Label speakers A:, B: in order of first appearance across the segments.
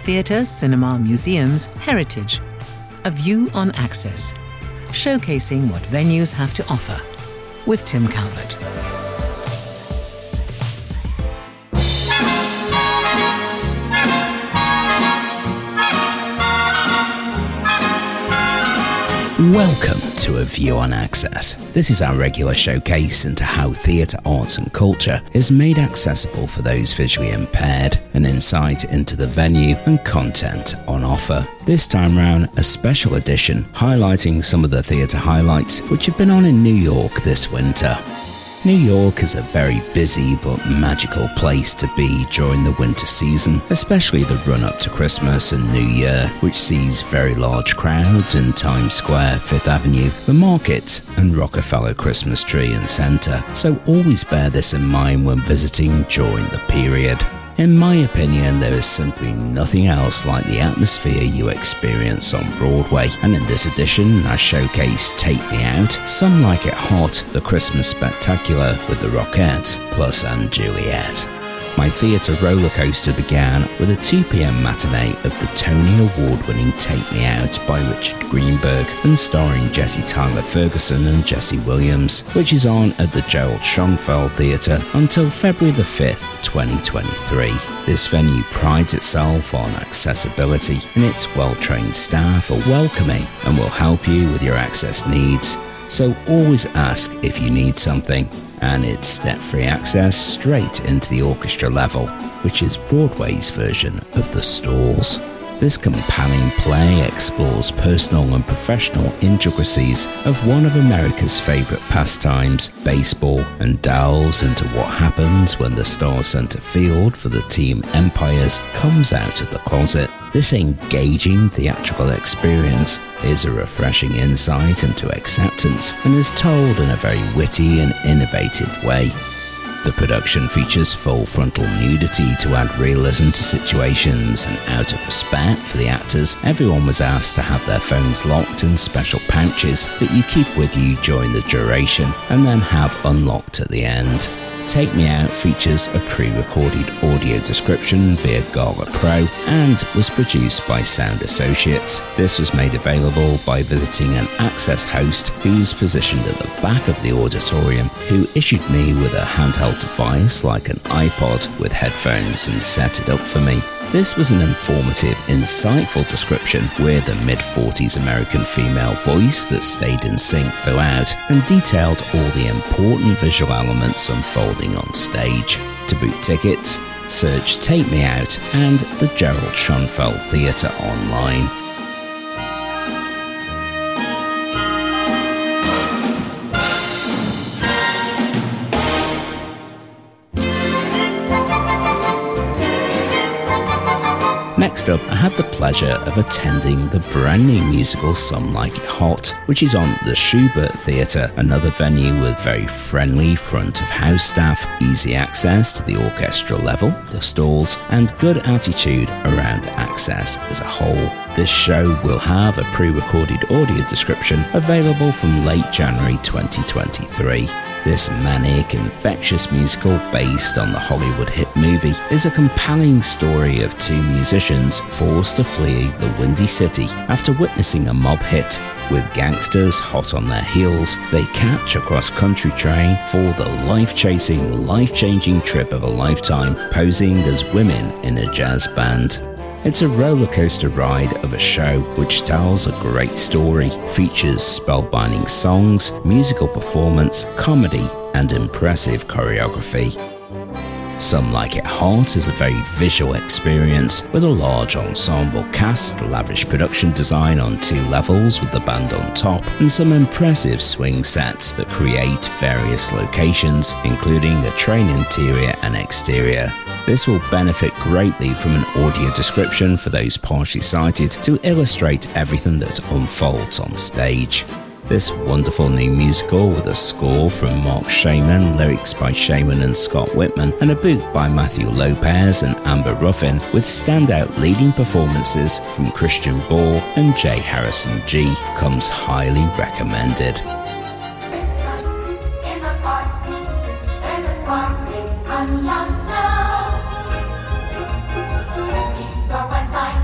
A: Theatre, cinema, museums, heritage. A view on Access, showcasing what venues have to offer, with Tim Calvert.
B: Welcome to A View on Access. This is our regular showcase into how theatre, arts and culture is made accessible for those visually impaired, an insight into the venue and content on offer. This time round, a special edition highlighting some of the theatre highlights which have been on in New York this winter. New York is a very busy but magical place to be during the winter season, especially the run-up to Christmas and New Year, which sees very large crowds in Times Square, Fifth Avenue, the market and Rockefeller Christmas Tree and Center, so always bear this in mind when visiting during the period. In my opinion, there is simply nothing else like the atmosphere you experience on Broadway, and in this edition I showcase Take Me Out, Some Like It Hot, the Christmas Spectacular with the Rockettes, plus & Juliet. My theatre roller coaster began with a 2 p.m. matinee of the Tony Award-winning Take Me Out by Richard Greenberg and starring Jessie Tyler Ferguson and Jesse Williams, which is on at the Gerald Schonfeld Theatre until February the 5th, 2023. This venue prides itself on accessibility, and its well-trained staff are welcoming and will help you with your access needs. So always ask if you need something. And it's step-free access straight into the orchestra level, which is Broadway's version of the stalls. This compelling play explores personal and professional intricacies of one of America's favourite pastimes, baseball, and delves into what happens when the star center field for the team Empires comes out of the closet. This engaging theatrical experience is a refreshing insight into acceptance and is told in a very witty and innovative way. The production features full frontal nudity to add realism to situations, and out of respect for the actors, everyone was asked to have their phones locked in special pouches that you keep with you during the duration and then have unlocked at the end. Take Me Out features a pre-recorded audio description via Gala Pro and was produced by Sound Associates. This was made available by visiting an Access host who's positioned at the back of the auditorium, who issued me with a handheld device like an iPod with headphones and set it up for me. This was an informative, insightful description with a mid-40s American female voice that stayed in sync throughout and detailed all the important visual elements unfolding on stage. To book tickets, search Take Me Out and the Gerald Schonfeld Theatre online. Next up, I had the pleasure of attending the brand new musical Some Like It Hot, which is on the Schubert Theatre, another venue with very friendly front of house staff, easy access to the orchestral level, the stalls, and good attitude around access as a whole. This show will have a pre-recorded audio description available from late January 2023. This manic, infectious musical based on the Hollywood hit movie is a compelling story of two musicians forced to flee the Windy City after witnessing a mob hit. With gangsters hot on their heels, they catch a cross-country train for the life-chasing, life-changing trip of a lifetime, posing as women in a jazz band. It's a roller coaster ride of a show which tells a great story, features spellbinding songs, musical performance, comedy, and impressive choreography. Some Like It Hot is a very visual experience with a large ensemble cast, lavish production design on 2 levels with the band on top, and some impressive swing sets that create various locations, including the train interior and exterior. This will benefit greatly from an audio description for those partially sighted to illustrate everything that unfolds on stage. This wonderful new musical with a score from Mark Shaman, lyrics by Shaman and Scott Whitman, and a book by Matthew Lopez and Amber Ruffin, with standout leading performances from Christian Ball and J. Harrison G, comes highly recommended.
C: East or west side.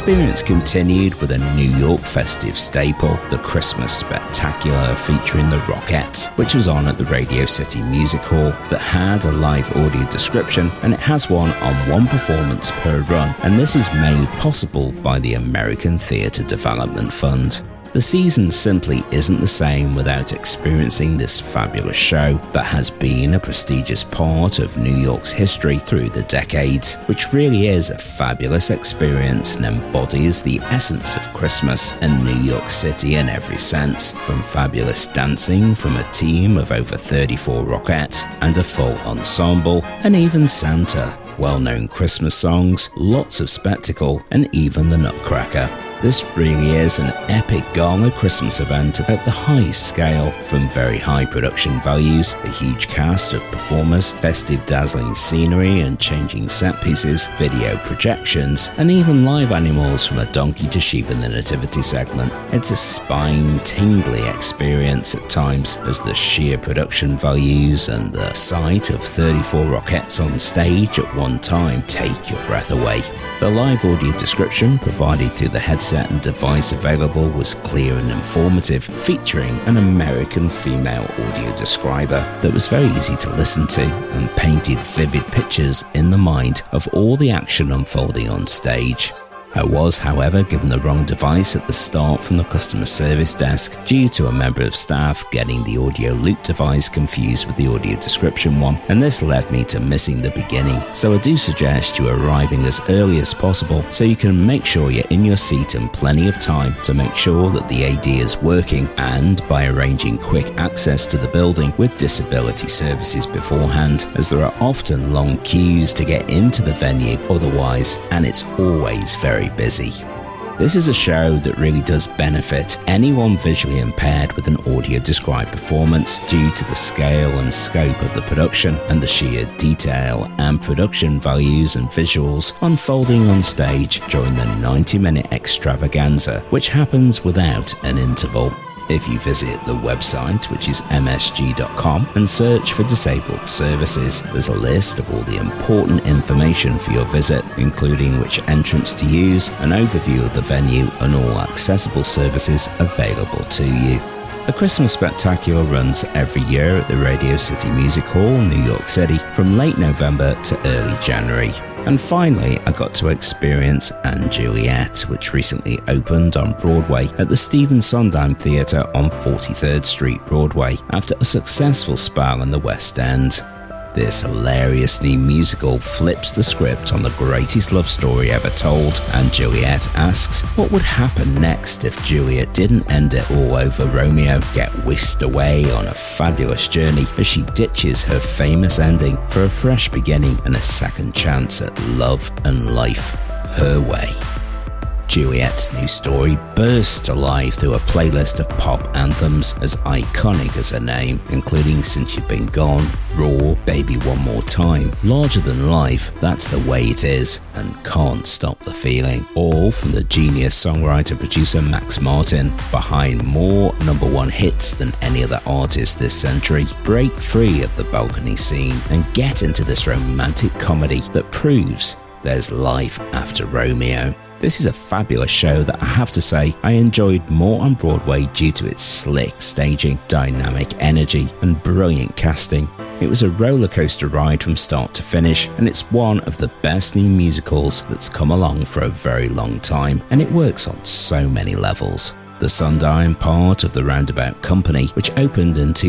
B: experience continued with a New York festive staple, the Christmas Spectacular featuring the Rockettes, which was on at the Radio City Music Hall, that had a live audio description, and it has one on one performance per run, and this is made possible by the American Theatre Development Fund. The season simply isn't the same without experiencing this fabulous show that has been a prestigious part of New York's history through the decades, which really is a fabulous experience and embodies the essence of Christmas and New York City in every sense, from fabulous dancing from a team of over 34 Rockettes and a full ensemble, and even Santa, well-known Christmas songs, lots of spectacle, and even the Nutcracker. This really is an epic gala Christmas event at the highest scale, from very high production values, a huge cast of performers, festive dazzling scenery and changing set pieces, video projections, and even live animals from a donkey to sheep in the nativity segment. It's a spine-tingly experience at times, as the sheer production values and the sight of 34 Rockettes on stage at one time take your breath away. The live audio description provided through the headset and device available was clear and informative, featuring an American female audio describer that was very easy to listen to and painted vivid pictures in the mind of all the action unfolding on stage. I was, however, given the wrong device at the start from the customer service desk due to a member of staff getting the audio loop device confused with the audio description one, and this led me to missing the beginning. So I do suggest you arriving as early as possible so you can make sure you're in your seat and plenty of time to make sure that the AD is working, and by arranging quick access to the building with disability services beforehand, as there are often long queues to get into the venue otherwise, and it's always very busy. This is a show that really does benefit anyone visually impaired with an audio described performance due to the scale and scope of the production and the sheer detail and production values and visuals unfolding on stage during the 90-minute extravaganza, which happens without an interval. If you visit the website, which is msg.com, and search for disabled services, there's a list of all the important information for your visit, including which entrance to use, an overview of the venue, and all accessible services available to you. The Christmas Spectacular runs every year at the Radio City Music Hall, New York City, from late November to early January. And finally, I got to experience & Juliet, which recently opened on Broadway at the Stephen Sondheim Theatre on 43rd Street, Broadway, after a successful spell in the West End. This hilariously musical flips the script on the greatest love story ever told, and Juliet asks what would happen next if Juliet didn't end it all over Romeo, get whisked away on a fabulous journey as she ditches her famous ending for a fresh beginning and a second chance at love and life her way. Juliet's new story bursts to life through a playlist of pop anthems as iconic as her name, including Since You've Been Gone, Raw, Baby One More Time, Larger Than Life, That's the Way It Is, and Can't Stop the Feeling, all from the genius songwriter-producer Max Martin, behind more #1 hits than any other artist this century. Break free of the balcony scene and get into this romantic comedy that proves there's life after Romeo. This is a fabulous show that I have to say I enjoyed more on Broadway due to its slick staging, dynamic energy, and brilliant casting. It was a roller coaster ride from start to finish, and it's one of the best new musicals that's come along for a very long time, and it works on so many levels. The Sondheim part of the Roundabout Company, which opened in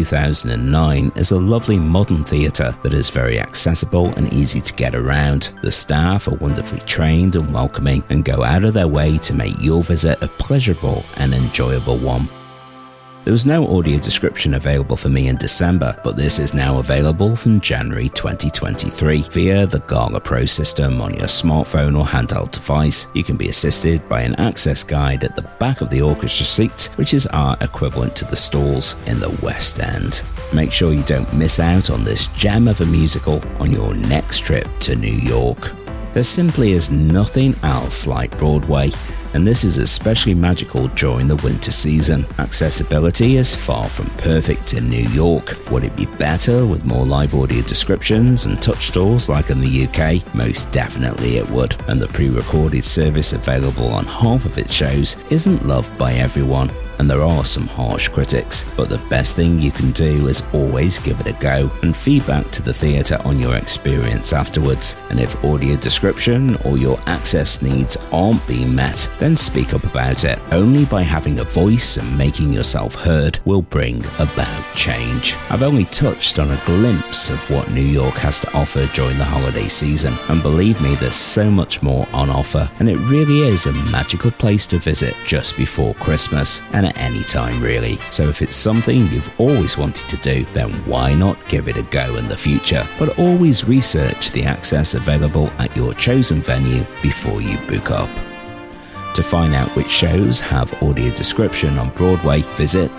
B: 2009, is a lovely modern theatre that is very accessible and easy to get around. The staff are wonderfully trained and welcoming and go out of their way to make your visit a pleasurable and enjoyable one. There was no audio description available for me in December, but this is now available from January 2023 via the Gala Pro system on your smartphone or handheld device. You can be assisted by an access guide at the back of the orchestra seats, which is our equivalent to the stalls in the West End. Make sure you don't miss out on this gem of a musical on your next trip to New York. There simply is nothing else like Broadway, and this is especially magical during the winter season. Accessibility is far from perfect in New York. Would it be better with more live audio descriptions and touch stores like in the UK? Most definitely it would, and the pre-recorded service available on half of its shows isn't loved by everyone, and there are some harsh critics, but the best thing you can do is always give it a go and feedback to the theatre on your experience afterwards. And if audio description or your access needs aren't being met, then speak up about it. Only by having a voice and making yourself heard will bring about change. I've only touched on a glimpse of what New York has to offer during the holiday season, and believe me, there's so much more on offer, and it really is a magical place to visit just before Christmas, and at any time really. So if it's something you've always wanted to do, then why not give it a go in the future? But always research the access available at your chosen venue before you book up. To find out which shows have audio description on Broadway, visit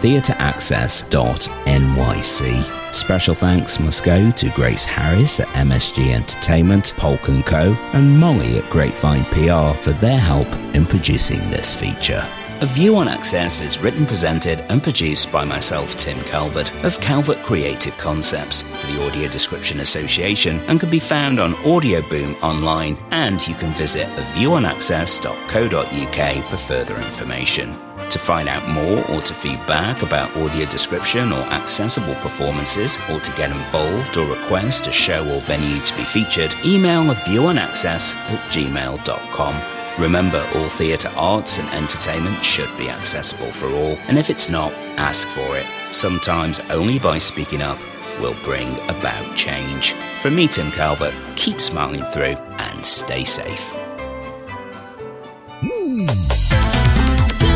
B: theatreaccess.nyc. Special thanks must go to Grace Harris at MSG Entertainment, Polk & Co, and Molly at Grapevine PR for their help in producing this feature. A View on Access is written, presented and produced by myself, Tim Calvert, of Calvert Creative Concepts for the Audio Description Association, and can be found on Audio Boom online, and you can visit aviewоnaccess.co.uk for further information. To find out more or to feedback about audio description or accessible performances, or to get involved or request a show or venue to be featured, email aviewоnaccess@gmail.com. Remember, all theatre arts and entertainment should be accessible for all, and if it's not, ask for it. Sometimes only by speaking up will bring about change. From me, Tim Calvert, keep smiling through and stay safe.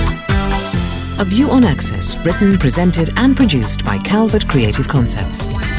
A: A View on Access, written, presented and produced by Calvert Creative Concepts.